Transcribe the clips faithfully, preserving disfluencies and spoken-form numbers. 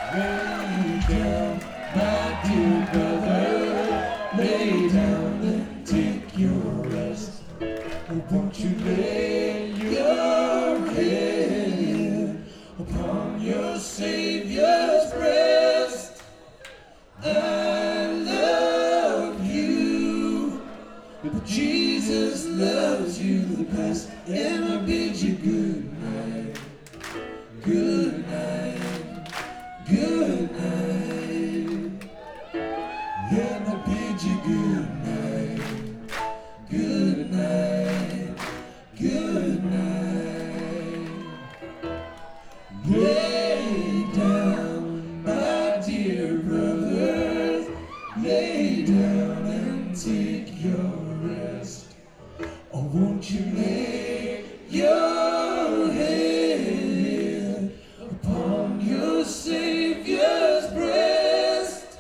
Lay down, my dear brother, lay down and take your rest. Oh, won't you lay your head upon your Savior's breast? I love you, but Jesus loves you the best, and I bid you good night, good night, good night, and I bid you good night, good night, good night. Lay down, my dear brothers, lay down and take your rest. Oh, won't you lay your head upon your Savior's breast?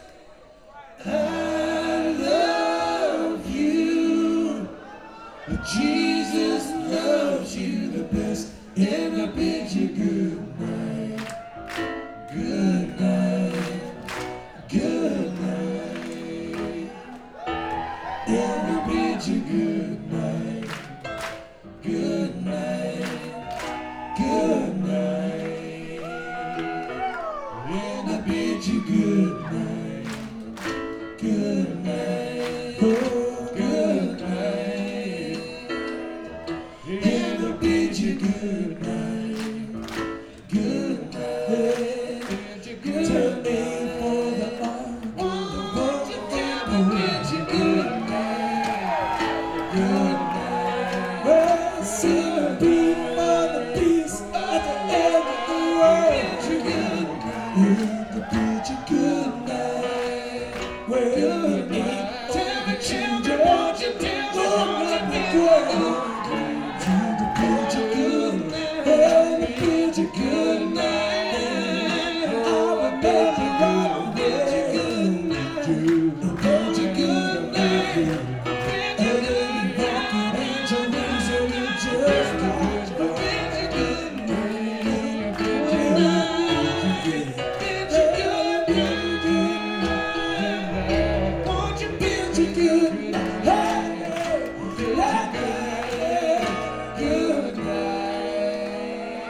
I love you, but Jesus loves you the best, and I bid you good night, good night, good night, and I bid you good night, good night, good night, and I bid you good night, good night, oh, good night, and I bid you good night, good night, turn me for the arm, won't you tell me, bid you good night, good night. Well, sing a beat for the peace at the end of the road. Bid you good night, and I bid you good night. Well, good night. Tell me, children, won't you tell me, won't you bid you good night? And I bid you good night, and I bid you good night. I remember right bid you good night, I bid you good night. And then you walking angel wings and you just watch. I bid you good night, I bid you good night, bid you good night. Won't you bid you good night? Hey, good night, good night.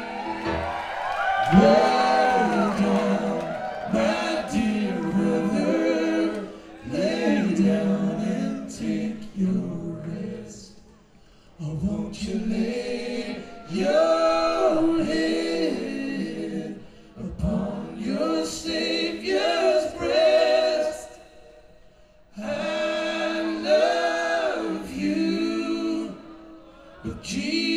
Lay down, my dear brother, lay down and take your rest. Oh, won't you lay your head upon your Savior's breast? I love you, but Jesus